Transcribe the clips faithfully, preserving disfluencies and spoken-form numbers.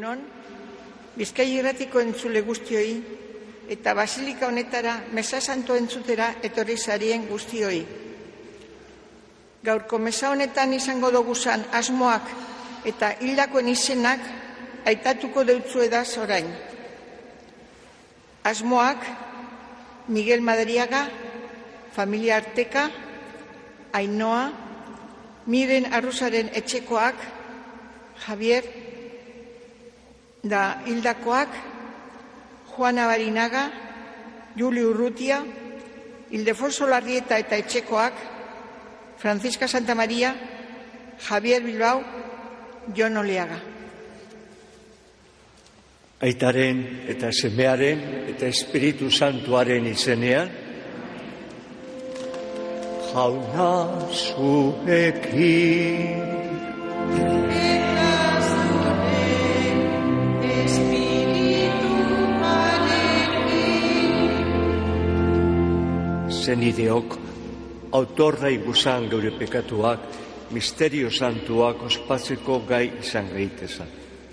Egunon, Bizkai Irratiko entzule guztioi eta basilika honetara mesa santo entzutera etorri zarien guztioi. Gaurko mesa honetan izango doguzan asmoak eta hildakoen izenak aitatuko deutzu edaz orain. Asmoak Miguel Madariaga, familia Arteka, Ainhoa, Miren Arruzaren etxekoak, Javier, da hildakoak, Juana Barinaga, Juli Urrutia, Ildefonso Larrieta eta etxekoak, Francisca Santamaria, Javier Bilbao, Jon Oleaga. Aitaren eta semearen eta Espiritu Santuaren izenean, Jauna zuekin. Zenideok, autorra iguzan geure pekatuak, misterio santuak ospatzeko gai izan gaitezan.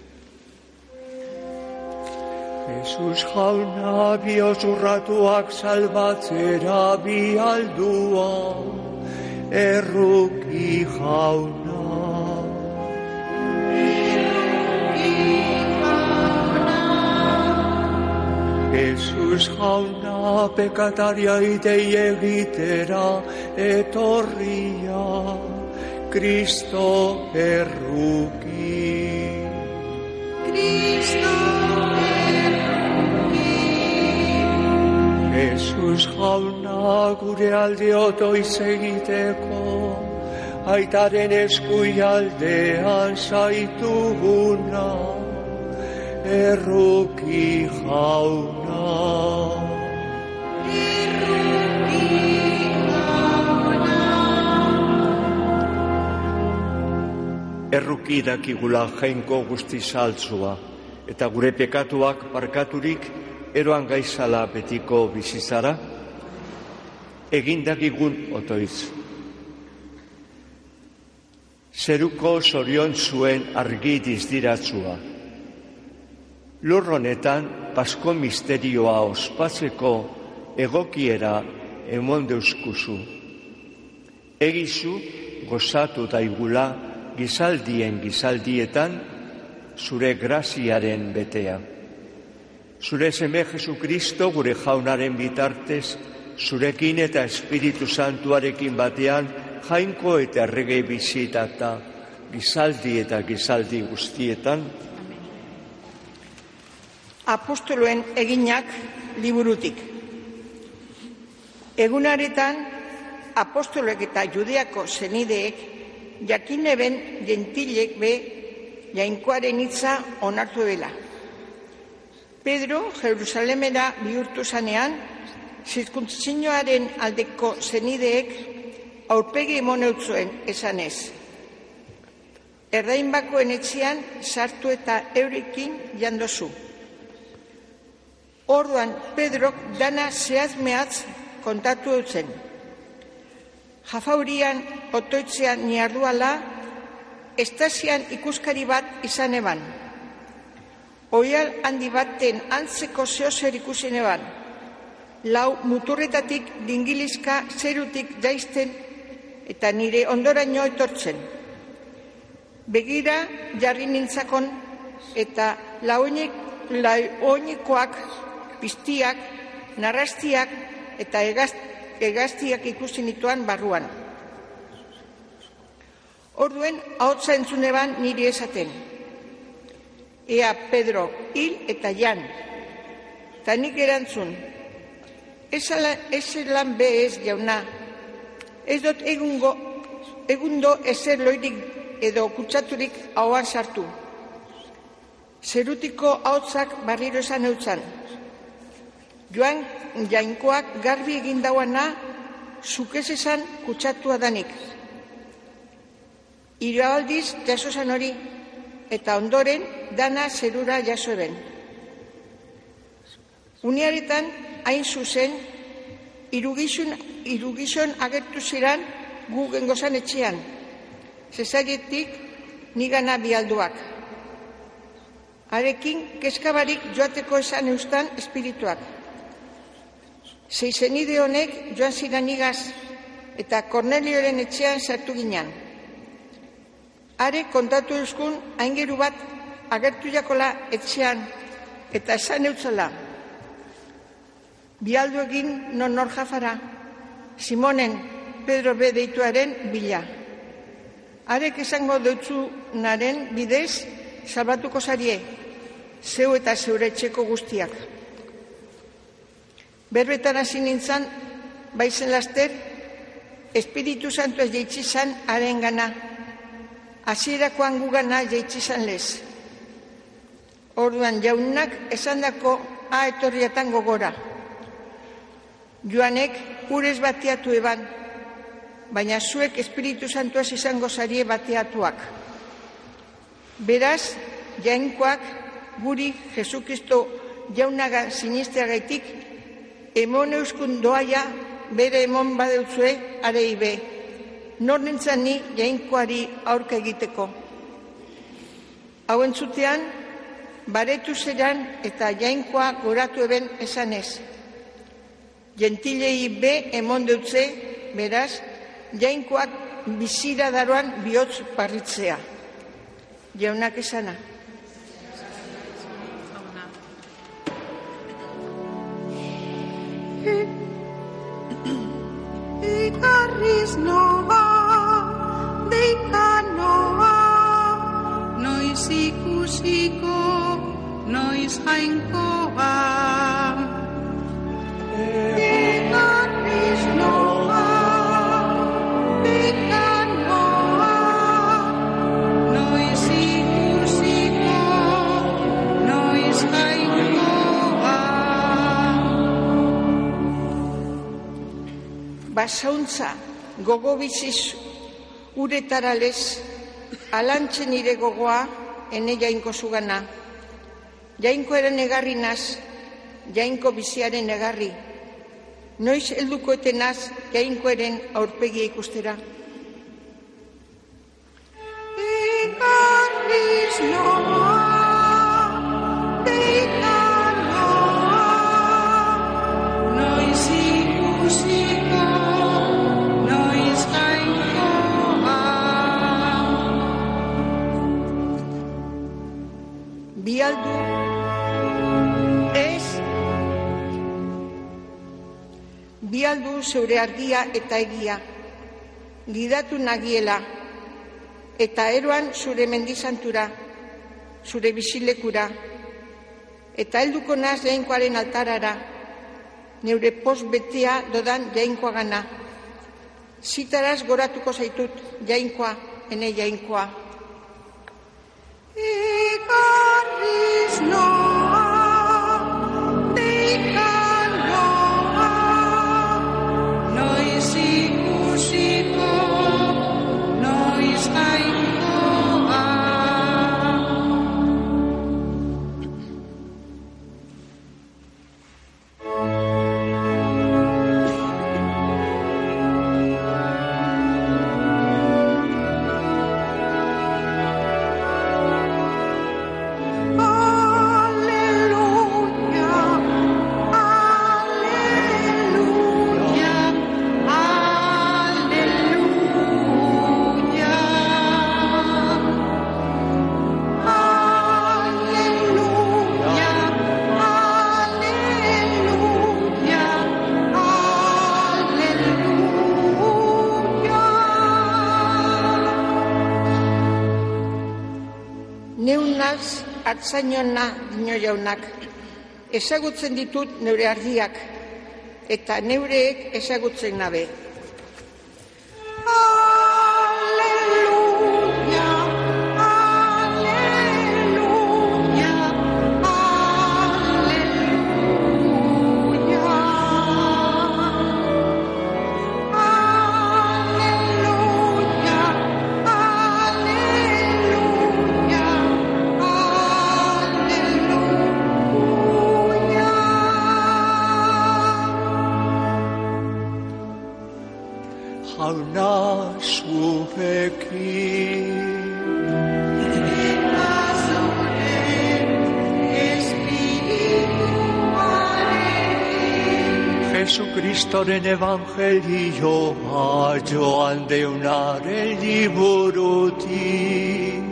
Jesus jauna bihotz urratuak salbatzera bi aldua, erruki jauna. Jesus jauna pekataria idei egitera etorria, Kristo erruki. Kristo erruki. Jesus jauna gure alde otoiz egiteko, aitaren eskui aldean zaituguna, erruki jauna. Erruki jauna. Erruki dakigula jainko guzti saltzua, eta gure pekatuak barkaturik eroan gaizala betiko bizizara, egindakigun otoiz. Zeruko zorion zuen argi dizdiratzua. Lur honetan Pasko misterioa ospatzeko egokiera emon deuskuzu. Egizu gozatu daigula gizaldien gizaldietan zure graziaren betea. Zure seme Jesu Kristo gure jaunaren bitartez, zurekin eta Espiritu Santuarekin batean jainko eta errege bizitata gizaldi eta gizaldi guztietan. Apostoloen eginak liburutik. Egunaretan, apostoloek eta Judeako zenideek jakineben gentilek be jainkoaren hitza onartu dela. Pedro Jerusalemera bihurtu zanean, zirkuntzioaren aldeko zenideek aurpegi emon eutzuen esanez. Erdainbakoen etxean sartu eta eurekin jandozu. Orduan Pedrok dana zehazmehatz kontatu dutzen. Jafaurian otoitzean niarduala, estasian ikuskari bat izan eban. Oial handi baten antzeko zehozer ikusen eban. Lau muturretatik dingilizka zerutik jaisten eta nire ondoraino etortzen. Begira jarri nintzakon eta lauoinikoak, piztiak, narrastiak eta hegaztiak ikusi nituan barruan. Orduen ahotsa entzun eban niri esaten. Ea Pedro hil eta jan. Ta nik erantzun. Ez lan be ez jauna. Ez dut egungo, egundo ezer loirik edo kutsaturik ahoan sartu. Zerutiko ahotsak barriro esan eutzan. Joan jainkoak garbi egin dauana zuk ez esan kutsatua danik. Hiru aldiz jaso zan hori eta ondoren dana zerura jaso eben. Uniaretan hain zuzen hiru gizon agertu ziran gu gengozan etxean. Zezaietik nigana bialduak. Arekin kezkabarik joateko esan eustan espirituak. Zeizenide honek joan ziren igaz eta Kornelioren etxean sartu ginen. Are kontatu euskun aingeru bat agertu jakola etxean eta esan eutzala. Bialdu egin non nor jafara, Simonen Pedro be deituaren bila. Arek esango deutzu naren bidez salbatuko zarie, zeu eta zeure etxeko guztiak. Berbetan hasi nintzan, baizen laster, Espiritu Santua jeitsi zan haren gana, hasierakoan gugana jeitsi zan lez. Orduan jaunak esandako a etorriatan gogora. Joanek urez bateatu eban, baina zuek Espiritu Santuaz izango zarie bateatuak. Beraz, jainkoak guri Jesukristo jaunaga sinisteagaitik emon euskun doaia bere emon badeutzue arei be. Nor nintzen ni jainkoari aurka egiteko. Hau entzutean, baretu zeran eta jainkoa goratu eben esanez. Gentilei be emon deutze, beraz, jainkoak bizira daroan bihotz parritzea. Jaunak esana. Ikarriz noa, deika noa, noiz ikusiko, noiz jainkoa. Ikarriz noa, deika noa, noiz ikusiko, noiz jainkoa. Basauntza gogo biziz uretaralez, alantzen nire gogoa ene jainko zugana. Jainko eren egarri naz, jainko biziaren egarri. Noiz helduko etenaz jainko eren aurpegia ikustera. Ikarriz noa, deika noa, noiz ikusiko, noiz jainkoa. Bialdu ez, bialdu zeure argia eta egia, gidatu nagiela, eta eroan zure mendizantura, zure bizilekura, eta helduko naz jainkoaren altarara, neure poz betea dodan jainkoa gana. Zitaraz goratuko zaitut jainkoa, ene jainkoa. Ikarriz noa, deika noa, noiz ikusiko, noiz jainkoa. Neunaz hartzainona dino jaunak, ezagutzen ditut neure argiak, eta neureek ezagutzen nabe. Alleluia, alleluia, alleluia. Alleluia, alleluia, alleluia. Jauna zurekin. Eta zurekin. Jesucristoren evangelioa joan deunaren liburutik.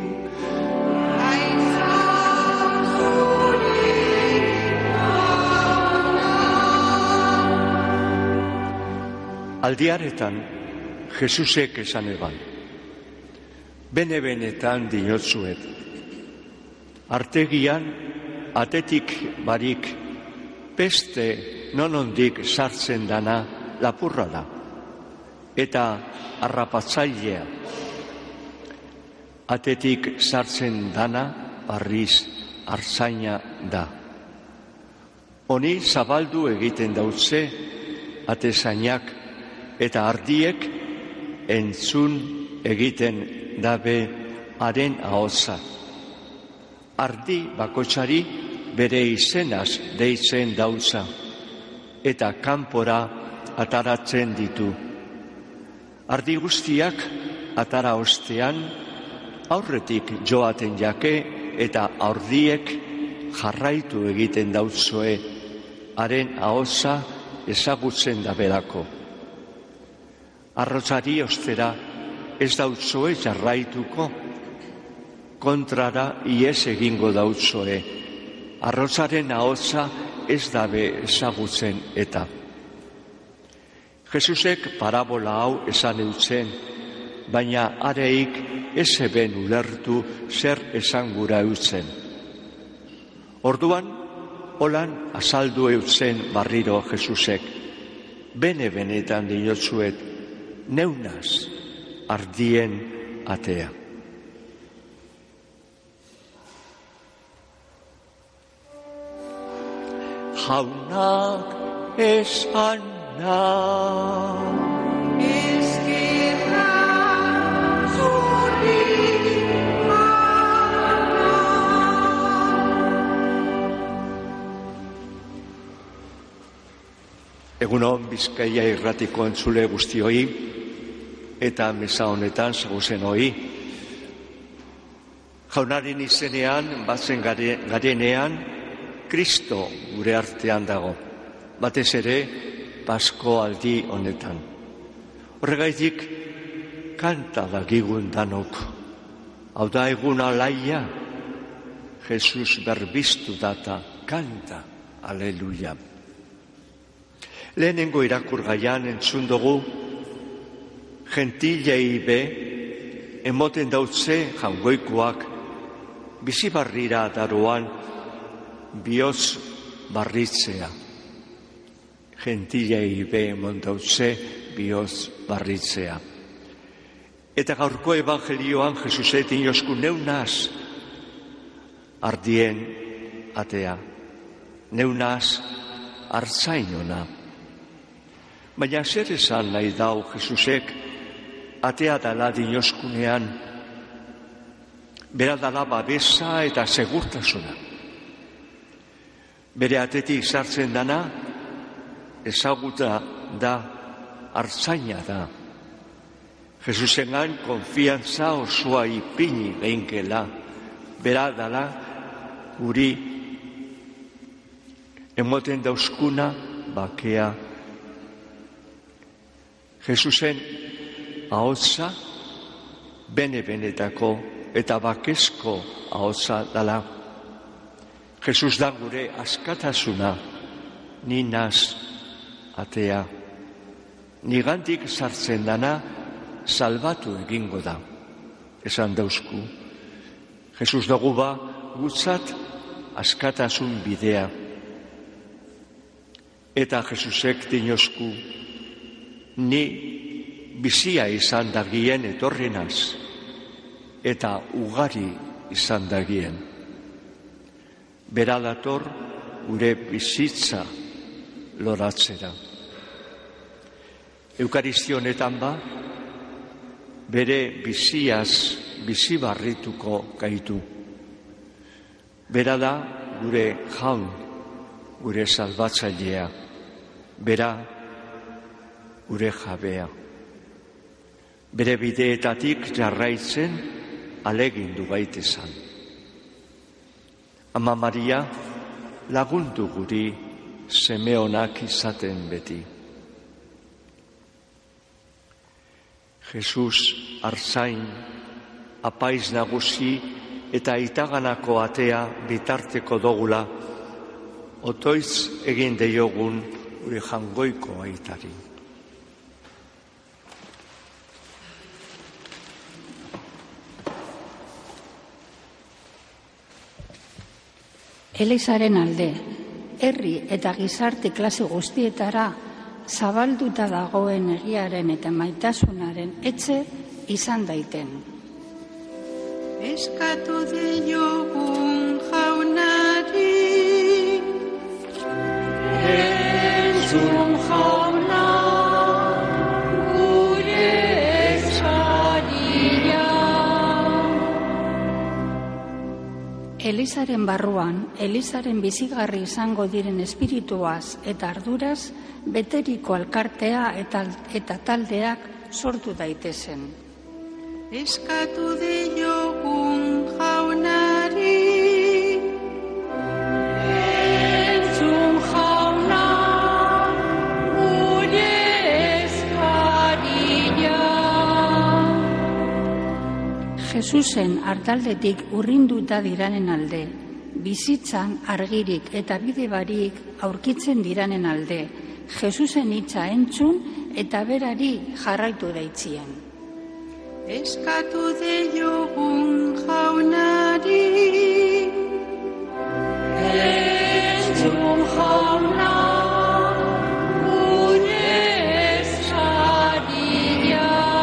Aldiaretan, Jesusek esan eban, bene-benetan dinotzuet, artegian, atetik barik, peste nonondik sartzen dana lapurra da, eta harrapatzailea. Atetik sartzen dana barriz artzaina da. Honi zabaldu egiten dautze atezainak eta ardiek entzun egiten dabe haren ahotsa. Ardi bakoitzari bere izenaz deitzen dautza, eta kanpora ataratzen ditu. Ardi guztiak atara ostean, aurretik joaten jake eta ardiek jarraitu egiten dautzoe, haren ahotsa ezagutzen dabelako. Arrotzari ostera ez dautzoe jarraituko, kontrara ies egingo dautzoe. Arrotzaren ahotsa ez dabe ezagutzen eta. Jesusek parabola hau esan eutzen, baina areik ez eben ulertu zer esan gura eutzen. Orduan, holan azaldu eutzen barriro Jesusek, bene-benetan dinotzuet, neunaz ardien atea. Jaunak esan nahi, Ezkerra zuri egunon Bizkaia irratiko entzule guztioi, eta mesa honetan zaguzen hoi. Jaunaren izenean, batzen garenean, Kristo gure artean dago, batez ere Pasko aldi honetan. Horregaitik, kanta dagigun danok. Hau da egun alaia, Jesus berbiztu data, kanta, aleluia. Lehenengo irakurgaian entzun dugu, gentilei be, emoten dautze jangoikoak, bizi barrira daroan, bioz barritzea. Gentilei be emon dautze, bioz barritzea. Eta gaurko evangelioan Jesuset inosku neunaz ardien atea, neunaz artzainona. Baina zer esan nahi dau Jesusek atea dala dinoskunean, bera dala babesa eta segurtasuna. Bere atetik sartzen dana, ezaguta da, artzaina da. Jesusengan konfiantza osoa ipini behinkela, bera dala guri emoten dauzkuna bakea. Jesusen ahotsa bene-benetako eta bakezko ahotsa dala. Jesus da gure askatasuna, ni naz atea. Nigandik sartzen dana salbatu egingo da, esan dauzku. Jesus dugu ba gutzat askatasun bidea. Eta Jesusek dinosku, ni bizia izan dagien etorrenaz, eta ugari izan dagien. Bera dator gure bizitza loratzera. Eukaristionetan ba, bere biziaz bizi barrituko gaitu. Bera da gure jaun, gure salbatzailea. Bera gure jabea. Bere bideetatik jarraitzen alegindu gaitezan. Ama Maria lagundu guri seme onak izaten beti. Jesus arzain, apaiz nagusi eta itaganako atea bitarteko dogula, otoitz egin deiogun gure jangoiko aitari. Elizaren alde, herri eta gizarte klase guztietara zabalduta dagoen egiaren eta maitasunaren etxe izan daiten. Eskatu diogun jaunari, Entzun jauna, gure eskaria. Elizaren barruan, Elizaren bizigarri izango diren espirituaz eta arduraz, beteriko alkartea eta, eta taldeak sortu daitezen. eskatu diogun jaunari, Entzun jauna, gure eskaria. Jesusen artaldetik urrinduta diranen alde, bizitzan argirik eta bide barik aurkitzen diranen alde, Jesusen hitza entzun eta berari jarraitu daitzien. eskatu diogun jaunari, Entzun jauna, gure eskaria.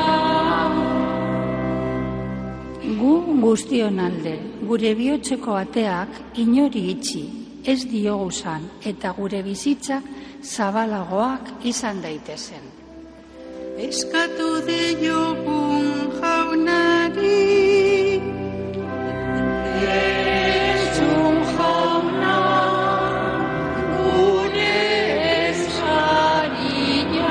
Gu guztion alde, gure bihotzeko ateak inori itxi, ez dioguzan eta gure bizitzak zabalagoak izan daitezen. eskatu diogun jaunari, Entzun jauna, gure eskaria.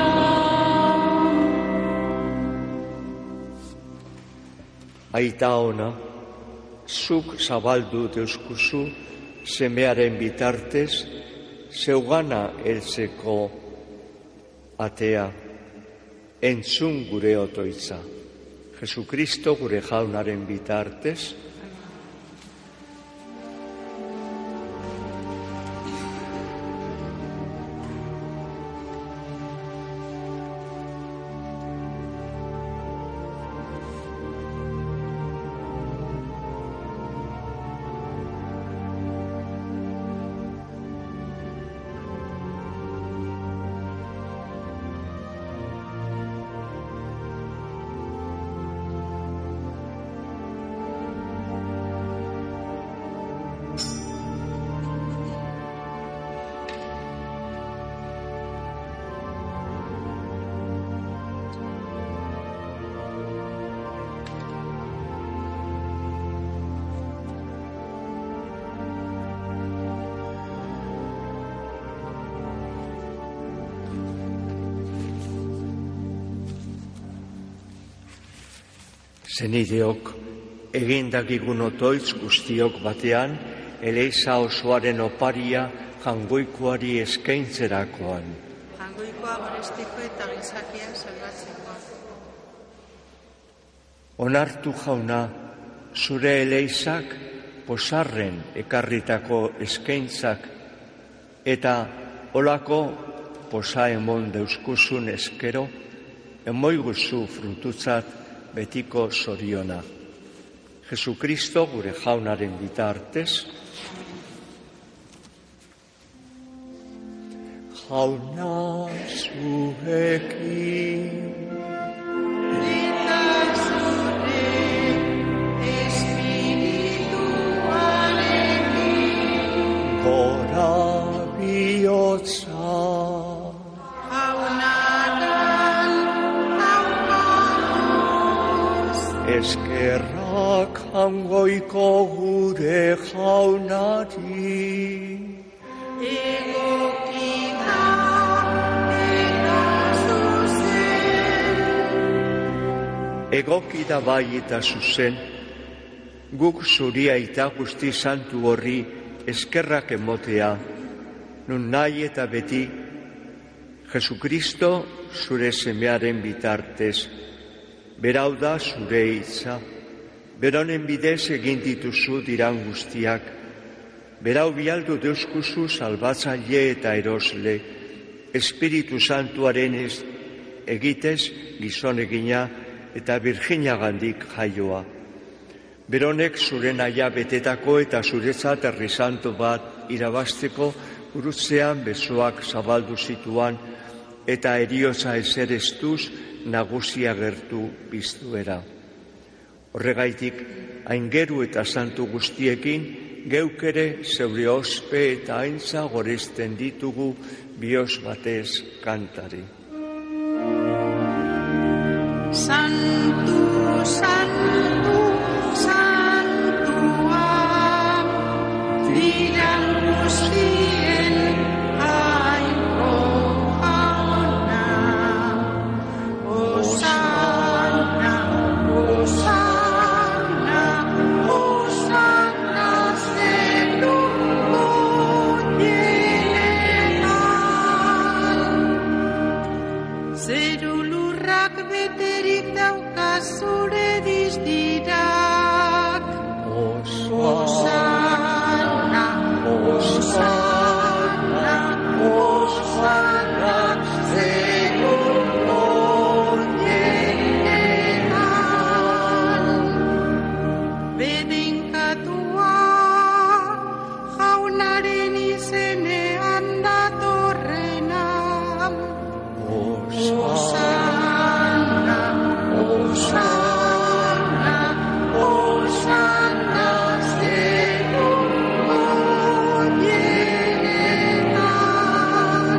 Aita ona, zuk zabaldu deuskuzu semearen bitartez, zeugana heltzeko atea, entzun gure otoitza. Jesukristo gure jaunaren bitartez, zenideok, egindakigun otoitz guztiok batean, Eleiza osoaren oparia jangoikoari eskaintzerakoan. jangoikoa gorestiko eta gizakia salbatzekoa. Onartu jauna, zure Eleizak posarren ekarritako eskaintzak eta olako posa emon deuskuzun eskero, emoiguzu frututzat betiko zoriona. Jesukristo gure jaunaren bitartez, jauna zuekin, Eta zure espirituarekin, gora bihotza, jaunaran haukauz, eskerrak jangoiko gure jaunari. egokita eta zuzen. Egokida bai eta zuzen, guk zuria eta guzti santu horri eskerrak emotea, nun nahi eta beti, Jesukristo zure semearen bitartez, berau da zure hitza, beronen bidez egin dituzu diran guztiak, berau bialdu deuskuzu salbatzaile eta erosle, Espiritu Santuaren ez egitez gizon egina eta Virginagandik jaioa. Beronek zure naia betetako eta zuretzat herri santu bat irabazteko gurutzean besoak zabaldu zituan eta heriotza eserestuz nagusia gertu piztuera. Horregaitik, aingeru eta santu guztiekin, geuk ere zeure ospe eta aintza goresten ditugu bihotz batez kantari. Santu, santu, santua, diran guztien aingo jauna. Osana, osana, osana zeruko jenean. Zeru lurrak beterik dauka zure diztirak. Osana, osana, osana zeruko jenean. Bedinkatua jaunaren izenean datorrena. Osana, osana, osana zeruko jenean.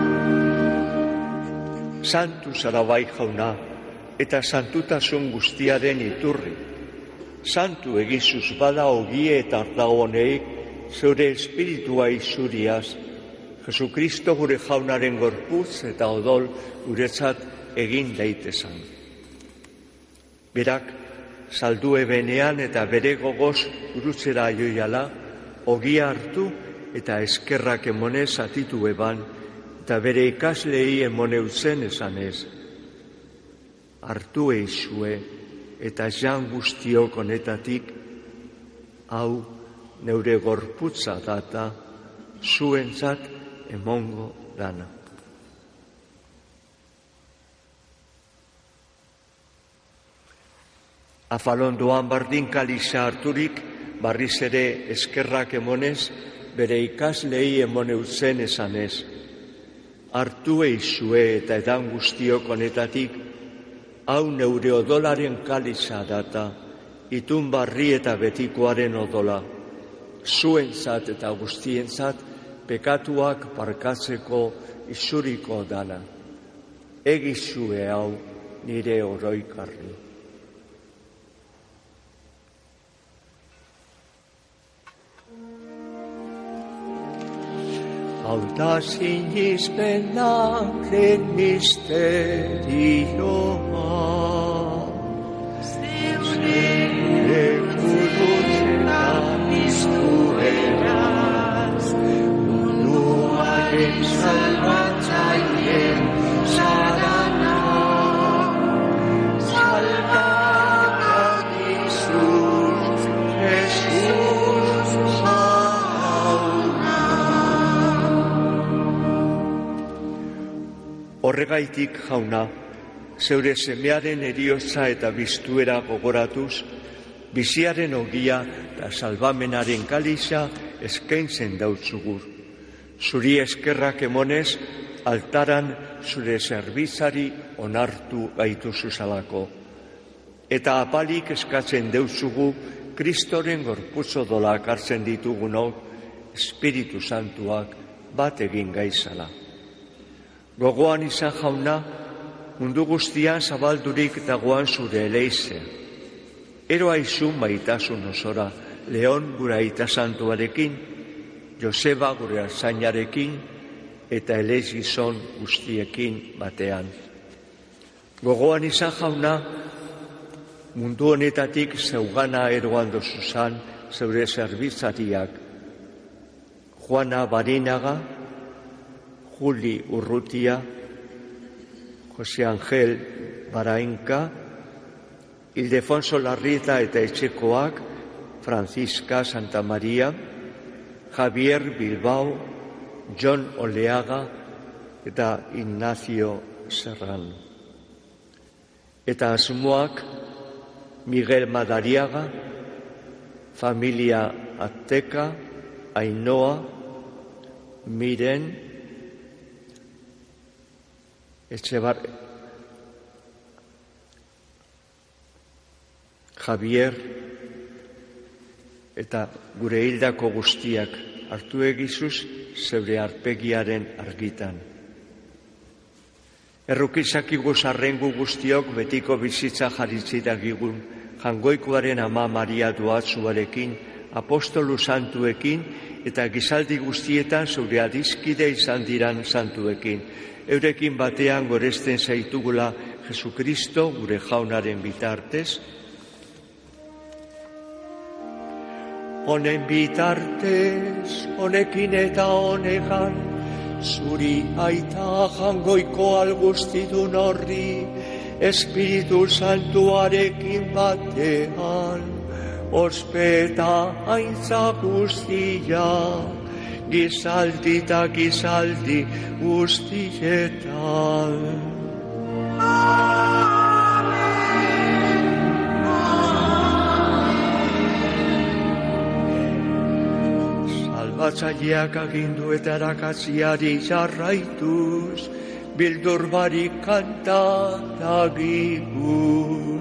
Santu zara bai jauna, eta santutasun guztiaren iturri. Santu egizuz bada ogie eta ardagoneik, zeure espiritua izuriaz, Jesukristo gure jaunaren gorputz eta odol guretzat egin daitezan. Berak, saldu ebenean eta bere gogoz gurutzera joiala, ogia hartu eta eskerrak emonez atitu eban, eta bere ikaslei emoneutzen esanez. Hartu eixue eta jan guztiok honetatik, hau neure gorputza data, zuentzat emongo dana. Afalondoan bardin kaliza harturik, barriz ere eskerrak emonez, bere ikaslei emoneutzen esanez. Hartu eizue eta edan guztiok honetatik, hau neure odolaren kaliza data, itun barri eta betikoaren odola, zuentzat eta guztientzat, pekatuak parkatzeko izuriko dana. Egizue hau nire oroikarri. Hau da sinizpenaren misterioa, zeure gurutzera piztueraz, munduaren salbatzaileen sarana, salbakagizuz, Jesus jauna. Horregaitik jauna, zeure semearen heriotza eta biztuera gogoratuz, biziaren ogia eta salbamenaren kaliza eskaintzen dautzugur. Zuri eskerrak emonez, altaran zure zerbitzari onartu gaituzuzalako. Eta apalik eskatzen deutzugu Kristoren gorputzo dolak hartzen ditugunok, Espiritu Santuak bat egin gaizala. Gogoan izan jauna, mundu guztian zabaldurik dagoan zure eleizea. Ero aizun maitasun osora, Leon gure aita santuarekin, Joseba gure arzainarekin, eta eleiz gizon guztiekin batean. Gogoan izan jauna, mundu honetatik zeugana eroan dozuzan zeure zerbitzariak, Juana Barinaga, Juli Urrutia, Jose Angel Barainka, Ildefonso Larrieta eta etxekoak, Francisca Santa Maria, Javier Bilbao, John Oleaga eta Ignacio Serrano. Eta asmoak Miguel Madariaga, familia Ateka, Ainhoa, Miren, Etxebar, Javier, eta gure hildako guztiak hartu egizuz zeure arpegiaren argitan. Errukizakiko zarrengu guztiok betiko bizitza jaritzidagigun, Jangoikoaren ama Maria Doatzuarekin, apostolu santuekin eta gizaldi guztietan zeure adizkide izan diran santuekin. Eurekin batean goresten zaitugula Jesukristo gure jaunaren bitartez. Honen bitartez, honekin eta honegan, zuri aita Jangoiko alguztidun horri, Espiritu Santuarekin batean, ospeta aintza guztia, gizaldi eta gizaldi guztietan. Salbatzaileak agindu eta erakatziari jarraituz, bildur barik kanta dagigun.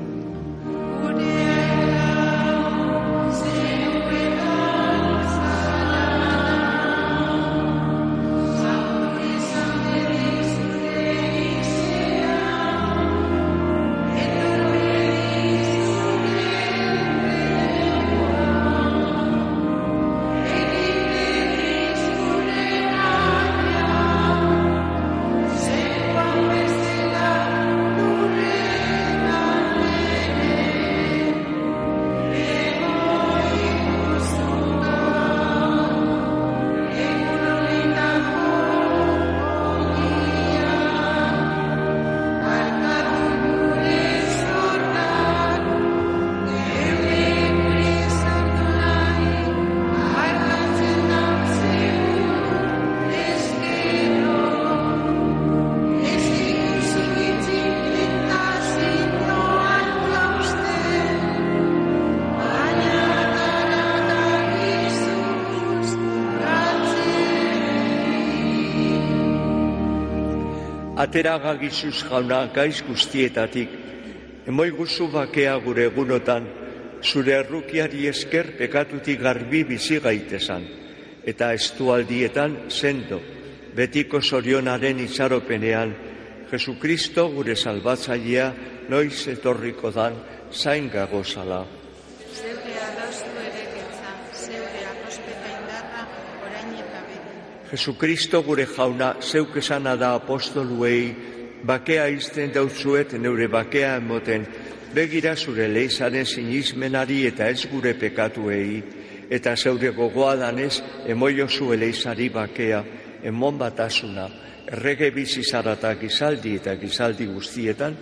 Ateraga gizuz jauna gaiz guztietatik, emoi guzu bakea gure egunotan, zure errukiari esker pekatutik garbi bizi gaitezan, eta estualdietan sendo, betiko zorionaren itxaropenean, Jesukristo gure salbatzailea noiz etorriko dan zain gagozala. Zeure adostu ere getza, zeure akospeta indarra orain eta beti. Jesukristo gure jauna zeuk esana da apostoluei, bakea izten dautzuet neure bakea emoten, begira zure leizaren sinismenari eta ez gure pekatuei, eta zeure gogoa danez emoio zu eleizari bakea, emon batasuna, errege bizizarata gizaldi eta gizaldi guztietan,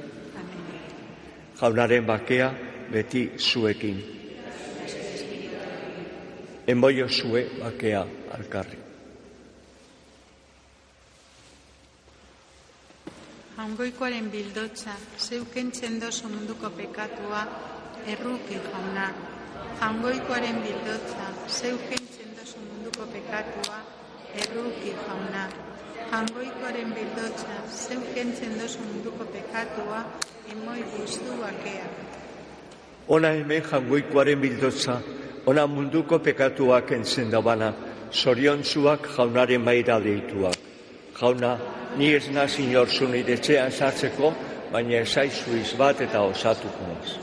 jaunaren bakea beti zuekin. Emoio zue bakea alkarri. Jangoikoaren bildotza, zeukentzen dozu munduko pekatua, erruki jauna. Jangoikoaren bildotza, zeukentzen dozu munduko pekatua, erruki jauna. Jangoikoaren bildotza, zeukentzen dozu munduko pekatua, emoi guztu bakea. Ona hemen Jangoikoaren bildotza, ona munduko pekatuak entzen dabana, zoriontzuak jaunaren maira deituak. Jauna, ni ez naz inorzu nire etxean sartzeko, baina esaizu izbat eta osatuko naz.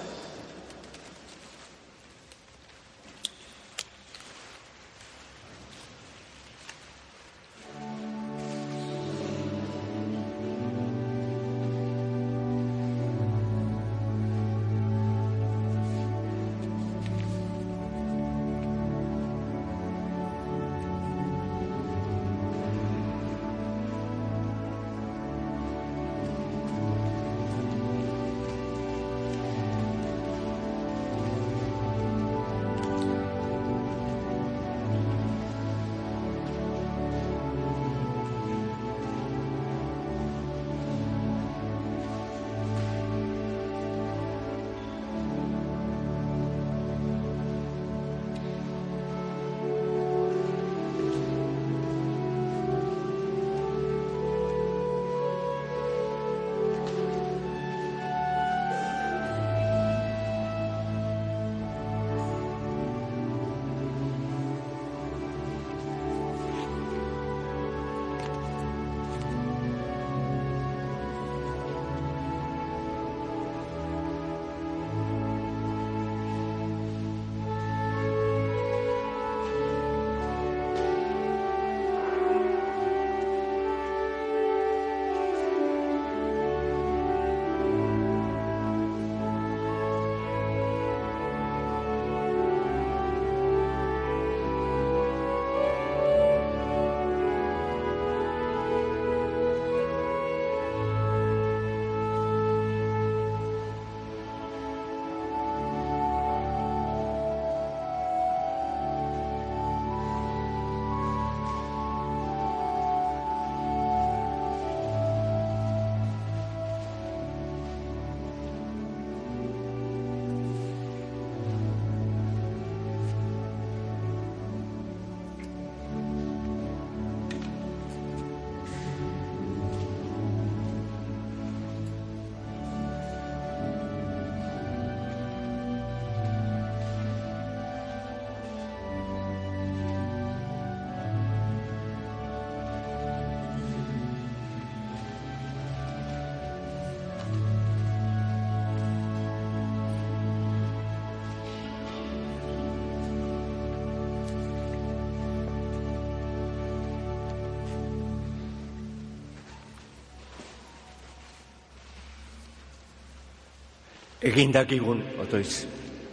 egindakigun otoiz.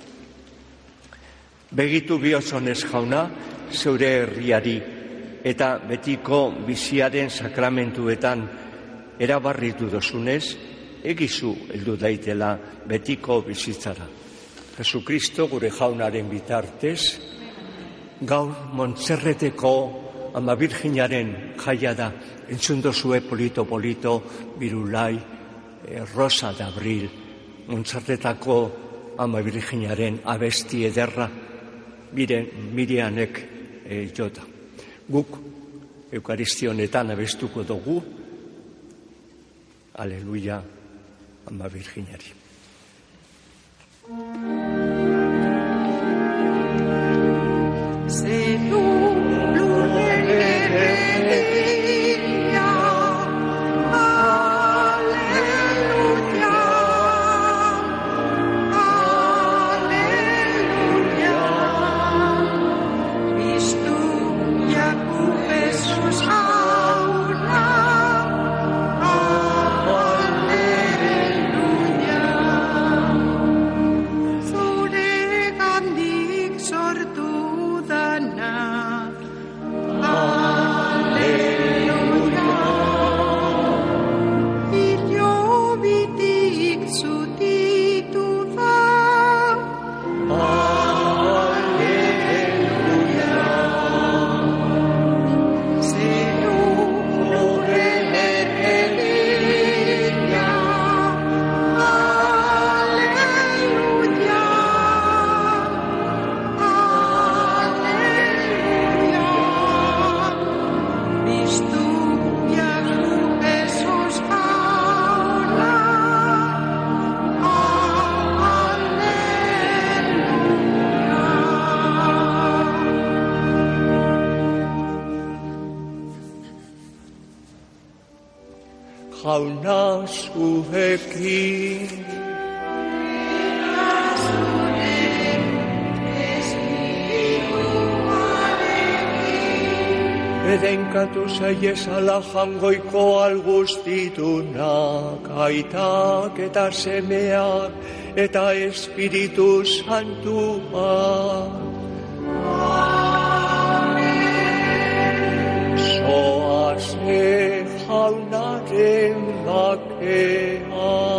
Begitu bihotzonez jauna, zeure herriari eta betiko biziaren sakramentuetan erabarritu dozunez, egizu heldu daitela betiko bizitzara. Jesukristo gure jaunaren bitartez, gaur Montserreteko Ama Virginaren jaia da, entzun dozue polito-polito, Birulai, eh, Rosa de Abril, Montserretako Ama Virginaren abesti ederra, miren, Mirianek eh, jota. Guk Eukaristionetan abestuko dugu, Aleluia, Ama Virginari. Jauna zuekin, edenkatu zaiezala jangoiko algustitunak, aitak eta semeak eta Espiritu Santuak. Zoaze jaunaren bakean.